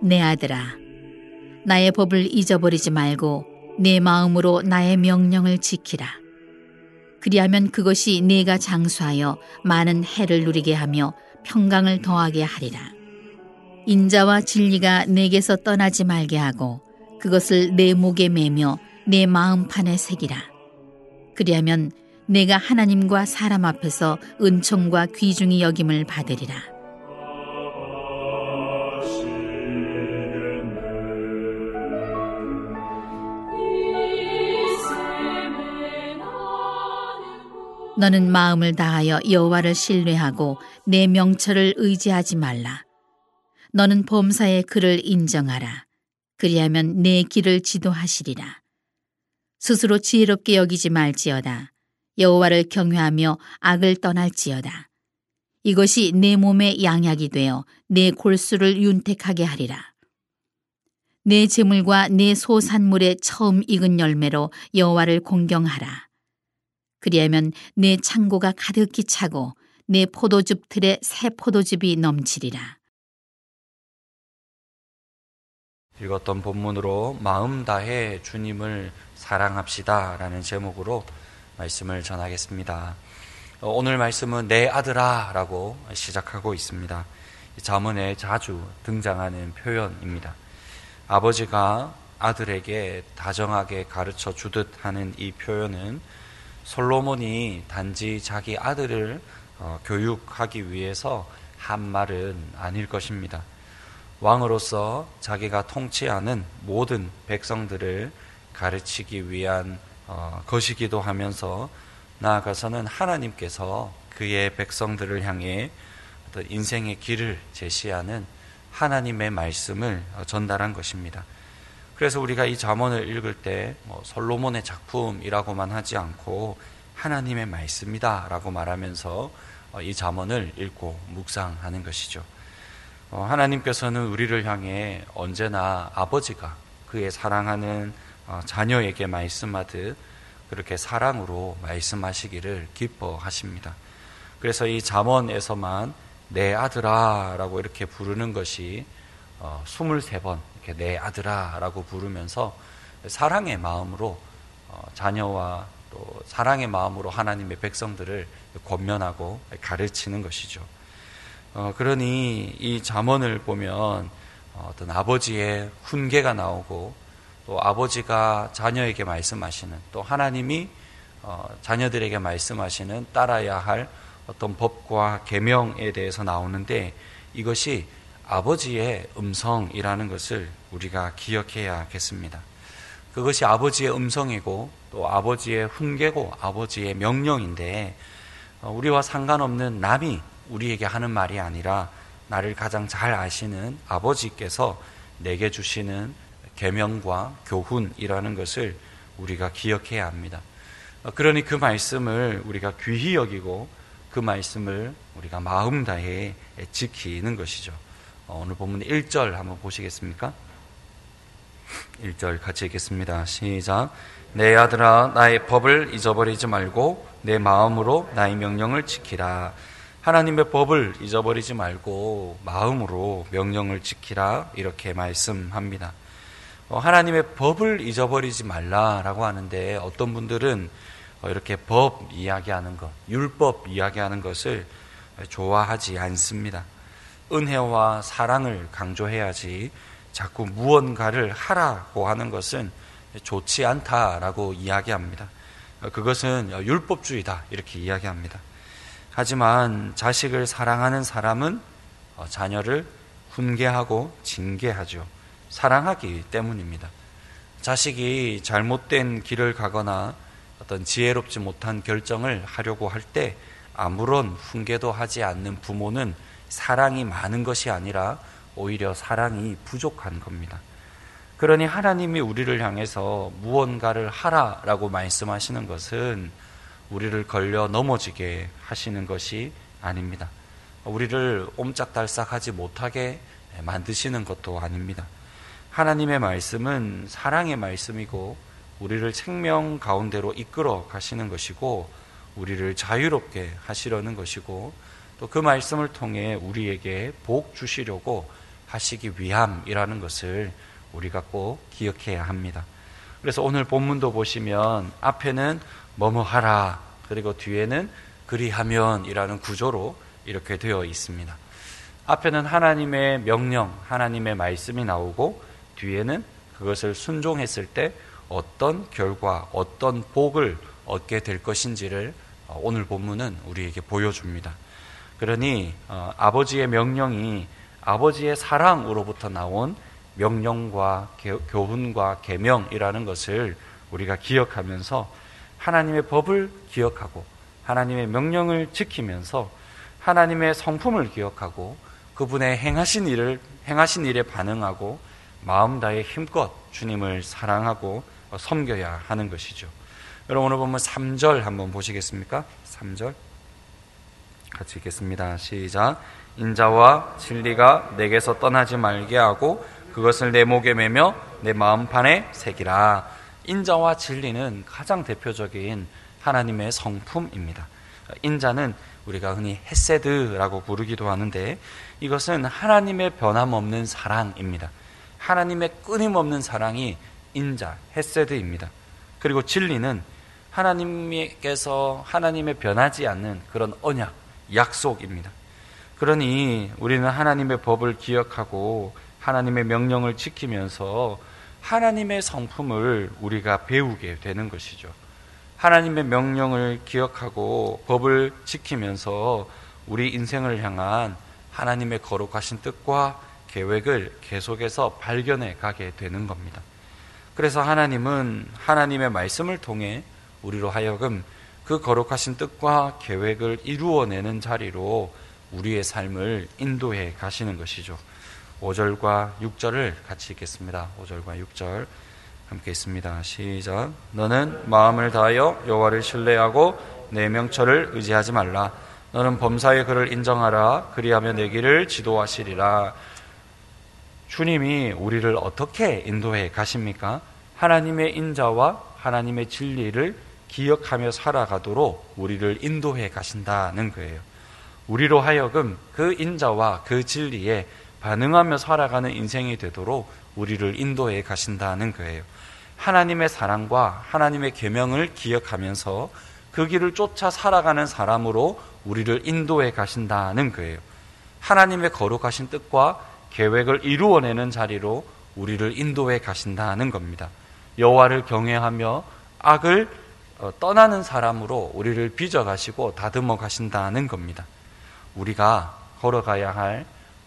내 아들아, 나의 법을 잊어버리지 말고 내 마음으로 나의 명령을 지키라. 그리하면 그것이 네가 장수하여 많은 해를 누리게 하며 평강을 더하게 하리라. 인자와 진리가 내게서 떠나지 말게 하고 그것을 내 목에 매며 내 마음판에 새기라. 그리하면 내가 하나님과 사람 앞에서 은총과 귀중히 여김을 받으리라. 너는 마음을 다하여 여호와를 신뢰하고 내 명철을 의지하지 말라. 너는 범사의 그를 인정하라. 그리하면 내 길을 지도하시리라. 스스로 지혜롭게 여기지 말지어다. 여호와를 경외하며 악을 떠날지어다. 이것이 내 몸의 양약이 되어 내 골수를 윤택하게 하리라. 내 재물과 내 소산물의 처음 익은 열매로 여호와를 공경하라. 그리하면 내 창고가 가득히 차고 내 포도즙 틀에 새 포도즙이 넘치리라. 읽었던 본문으로 마음 다해 주님을 사랑합시다 라는 제목으로 말씀을 전하겠습니다. 오늘 말씀은 내 아들아 라고 시작하고 있습니다. 잠언에 자주 등장하는 표현입니다. 아버지가 아들에게 다정하게 가르쳐 주듯 하는 이 표현은 솔로몬이 단지 자기 아들을 교육하기 위해서 한 말은 아닐 것입니다. 왕으로서 자기가 통치하는 모든 백성들을 가르치기 위한 것이기도 하면서 나아가서는 하나님께서 그의 백성들을 향해 어떤 인생의 길을 제시하는 하나님의 말씀을 전달한 것입니다. 그래서 우리가 이 잠언을 읽을 때 솔로몬의 작품이라고만 하지 않고 하나님의 말씀이다 라고 말하면서 이 잠언을 읽고 묵상하는 것이죠. 하나님께서는 우리를 향해 언제나 아버지가 그의 사랑하는 자녀에게 말씀하듯 그렇게 사랑으로 말씀하시기를 기뻐하십니다. 그래서 이 잠언에서만 내 아들아 라고 이렇게 부르는 것이 23번 이렇게 내 아들아 라고 부르면서 사랑의 마음으로 자녀와 또 사랑의 마음으로 하나님의 백성들을 권면하고 가르치는 것이죠. 그러니 이 잠언을 보면 어떤 아버지의 훈계가 나오고 또 아버지가 자녀에게 말씀하시는 또 하나님이 자녀들에게 말씀하시는 따라야 할 어떤 법과 계명에 대해서 나오는데 이것이 아버지의 음성이라는 것을 우리가 기억해야겠습니다. 그것이 아버지의 음성이고 또 아버지의 훈계고 아버지의 명령인데 우리와 상관없는 남이 우리에게 하는 말이 아니라 나를 가장 잘 아시는 아버지께서 내게 주시는 계명과 교훈이라는 것을 우리가 기억해야 합니다. 그러니 그 말씀을 우리가 귀히 여기고 그 말씀을 우리가 마음 다해 지키는 것이죠. 오늘 본문 1절 한번 보시겠습니까? 1절 같이 읽겠습니다. 시작. 내 아들아 나의 법을 잊어버리지 말고 내 마음으로 나의 명령을 지키라. 하나님의 법을 잊어버리지 말고 마음으로 명령을 지키라 이렇게 말씀합니다. 하나님의 법을 잊어버리지 말라라고 하는데 어떤 분들은 이렇게 법 이야기하는 것, 율법 이야기하는 것을 좋아하지 않습니다. 은혜와 사랑을 강조해야지 자꾸 무언가를 하라고 하는 것은 좋지 않다라고 이야기합니다. 그것은 율법주의다 이렇게 이야기합니다. 하지만 자식을 사랑하는 사람은 자녀를 훈계하고 징계하죠. 사랑하기 때문입니다. 자식이 잘못된 길을 가거나 어떤 지혜롭지 못한 결정을 하려고 할 때 아무런 훈계도 하지 않는 부모는 사랑이 많은 것이 아니라 오히려 사랑이 부족한 겁니다. 그러니 하나님이 우리를 향해서 무언가를 하라라고 말씀하시는 것은 우리를 걸려 넘어지게 하시는 것이 아닙니다. 우리를 옴짝달싹하지 못하게 만드시는 것도 아닙니다. 하나님의 말씀은 사랑의 말씀이고 우리를 생명 가운데로 이끌어 가시는 것이고 우리를 자유롭게 하시려는 것이고 또 그 말씀을 통해 우리에게 복 주시려고 하시기 위함이라는 것을 우리가 꼭 기억해야 합니다. 그래서 오늘 본문도 보시면 앞에는 뭐뭐 하라, 그리고 뒤에는 그리하면 이라는 구조로 이렇게 되어 있습니다. 앞에는 하나님의 명령, 하나님의 말씀이 나오고 뒤에는 그것을 순종했을 때 어떤 결과, 어떤 복을 얻게 될 것인지를 오늘 본문은 우리에게 보여줍니다. 그러니 아버지의 명령이 아버지의 사랑으로부터 나온 명령과 교훈과 계명이라는 것을 우리가 기억하면서 하나님의 법을 기억하고 하나님의 명령을 지키면서 하나님의 성품을 기억하고 그분의 행하신 일에 반응하고 마음 다해 힘껏 주님을 사랑하고 섬겨야 하는 것이죠. 여러분 오늘 보면 3절 한번 보시겠습니까? 3절 같이 읽겠습니다. 시작. 인자와 진리가 내게서 떠나지 말게 하고 그것을 내 목에 매며 내 마음판에 새기라. 인자와 진리는 가장 대표적인 하나님의 성품입니다. 인자는 우리가 흔히 헤세드라고 부르기도 하는데 이것은 하나님의 변함없는 사랑입니다. 하나님의 끊임없는 사랑이 인자, 헤세드입니다. 그리고 진리는 하나님께서 하나님의 변하지 않는 그런 언약, 약속입니다. 그러니 우리는 하나님의 법을 기억하고 하나님의 명령을 지키면서 하나님의 성품을 우리가 배우게 되는 것이죠. 하나님의 명령을 기억하고 법을 지키면서 우리 인생을 향한 하나님의 거룩하신 뜻과 계획을 계속해서 발견해 가게 되는 겁니다. 그래서 하나님은 하나님의 말씀을 통해 우리로 하여금 그 거룩하신 뜻과 계획을 이루어내는 자리로 우리의 삶을 인도해 가시는 것이죠. 5절과 6절을 같이 읽겠습니다. 5절과 6절 함께 있습니다. 시작. 너는 마음을 다하여 여호와를 신뢰하고 내 명철을 의지하지 말라. 너는 범사의 그를 인정하라. 그리하면 내 길을 지도하시리라. 주님이 우리를 어떻게 인도해 가십니까? 하나님의 인자와 하나님의 진리를 기억하며 살아가도록 우리를 인도해 가신다는 거예요. 우리로 하여금 그 인자와 그 진리에 반응하며 살아가는 인생이 되도록 우리를 인도해 가신다는 거예요. 하나님의 사랑과 하나님의 계명을 기억하면서 그 길을 쫓아 살아가는 사람으로 우리를 인도해 가신다는 거예요. 하나님의 거룩하신 뜻과 계획을 이루어내는 자리로 우리를 인도해 가신다는 겁니다. 여호와를 경외하며 악을 떠나는 사람으로 우리를 빚어가시고 다듬어 가신다는 겁니다. 우리가 걸어가야 할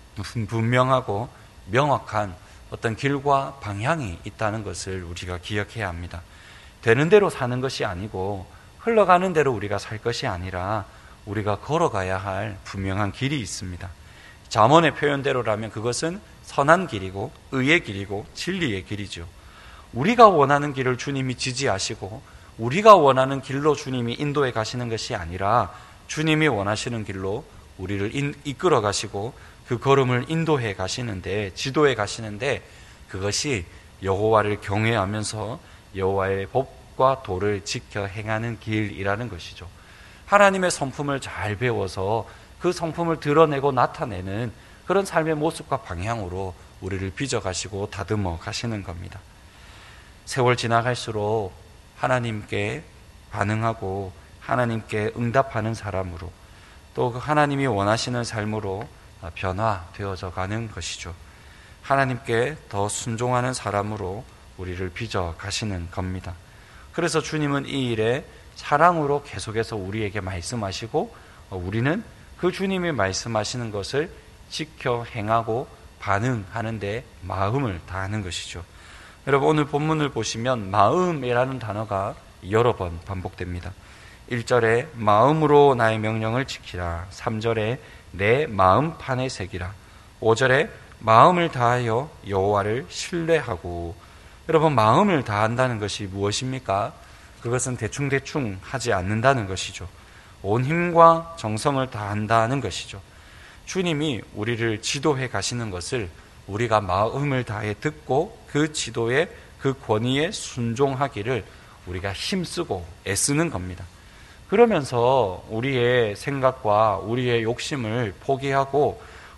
분명하고 명확한 어떤 길과 방향이 있다는 것을 우리가 기억해야 합니다. 되는 대로 사는 것이 아니고 흘러가는 대로 우리가 살 것이 아니라 우리가 걸어가야 할 분명한 길이 있습니다. 잠언의 표현대로라면 그것은 선한 길이고 의의 길이고 진리의 길이죠. 우리가 원하는 길을 주님이 지지하시고 우리가 원하는 길로 주님이 인도해 가시는 것이 아니라 주님이 원하시는 길로 우리를 이끌어 가시고 그 걸음을 인도해 가시는데, 지도해 가시는데 그것이 여호와를 경외하면서 여호와의 법과 도를 지켜 행하는 길이라는 것이죠. 하나님의 성품을 잘 배워서 그 성품을 드러내고 나타내는 그런 삶의 모습과 방향으로 우리를 빚어가시고 다듬어 가시는 겁니다. 세월 지나갈수록 하나님께 반응하고 하나님께 응답하는 사람으로 또 하나님이 원하시는 삶으로 변화되어져 가는 것이죠. 하나님께 더 순종하는 사람으로 우리를 빚어 가시는 겁니다. 그래서 주님은 이 일에 사랑으로 계속해서 우리에게 말씀하시고 우리는 그 주님이 말씀하시는 것을 지켜 행하고 반응하는 데 마음을 다하는 것이죠. 여러분 오늘 본문을 보시면 마음이라는 단어가 여러 번 반복됩니다. 1절에 마음으로 나의 명령을 지키라. 3절에 내 마음판에 새기라. 5절에 마음을 다하여 여호와를 신뢰하고. 여러분 마음을 다한다는 것이 무엇입니까? 그것은 대충대충 하지 않는다는 것이죠. 온 힘과 정성을 다한다는 것이죠. 주님이 우리를 지도해 가시는 것을 우리가 마음을 다해 듣고 그 지도에 그 권위에 순종하기를 우리가 힘쓰고 애쓰는 겁니다. 그러면서 우리의 생각과 우리의 욕심을 포기하고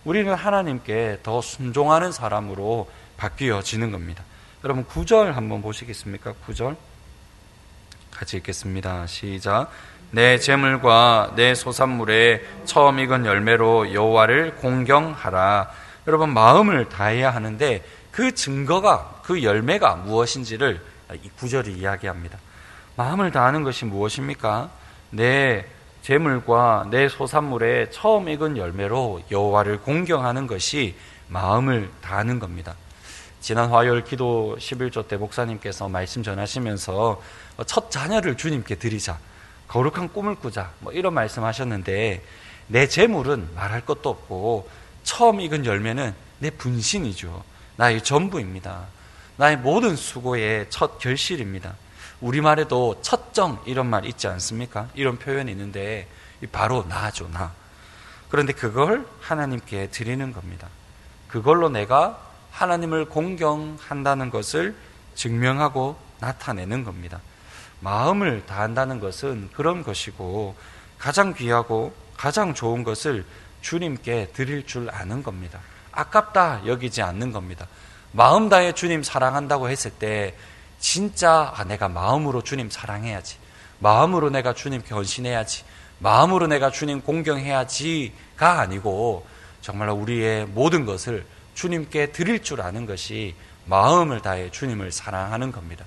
우리는 하나님께 더 순종하는 사람으로 바뀌어지는 겁니다. 여러분 9절 한번 보시겠습니까? 9절 같이 읽겠습니다. 시작. 내 재물과 내 소산물에 처음 익은 열매로 여호와를 공경하라. 여러분 마음을 다해야 하는데 그 증거가, 그 열매가 무엇인지를 이 9절이 이야기합니다. 마음을 다하는 것이 무엇입니까? 내 재물과 내 소산물에 처음 익은 열매로 여호와를 공경하는 것이 마음을 다하는 겁니다. 지난 화요일 기도 11조 때 목사님께서 말씀 전하시면서 첫 자녀를 주님께 드리자, 거룩한 꿈을 꾸자, 이런 말씀하셨는데, 내 재물은 말할 것도 없고 처음 익은 열매는 내 분신이죠. 나의 전부입니다. 나의 모든 수고의 첫 결실입니다. 우리말에도 첫정 이런 말 있지 않습니까? 이런 표현이 있는데 바로 나죠, 나. 그런데 그걸 하나님께 드리는 겁니다. 그걸로 내가 하나님을 공경한다는 것을 증명하고 나타내는 겁니다. 마음을 다한다는 것은 그런 것이고, 가장 귀하고 가장 좋은 것을 주님께 드릴 줄 아는 겁니다. 아깝다 여기지 않는 겁니다. 마음 다해 주님 사랑한다고 했을 때 진짜 내가 마음으로 주님 사랑해야지, 마음으로 내가 주님께 헌신해야지, 마음으로 내가 주님 공경해야지가 아니고 정말 우리의 모든 것을 주님께 드릴 줄 아는 것이 마음을 다해 주님을 사랑하는 겁니다.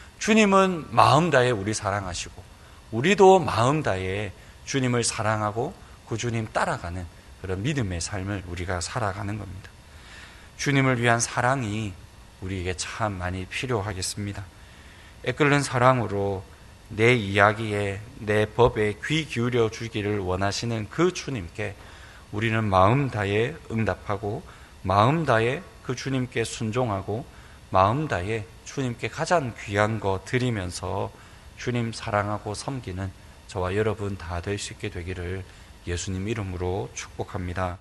주님은 마음 다해 우리 사랑하시고 우리도 마음 다해 주님을 사랑하고 그 주님 따라가는 그런 믿음의 삶을 우리가 살아가는 겁니다. 주님을 위한 사랑이 우리에게 참 많이 필요하겠습니다. 애끓는 사랑으로 내 이야기에, 내 법에 귀 기울여 주기를 원하시는 그 주님께 우리는 마음 다해 응답하고 마음 다해 그 주님께 순종하고 마음 다해 주님께 가장 귀한 거 드리면서 주님 사랑하고 섬기는 저와 여러분 다 될 수 있게 되기를 예수님 이름으로 축복합니다.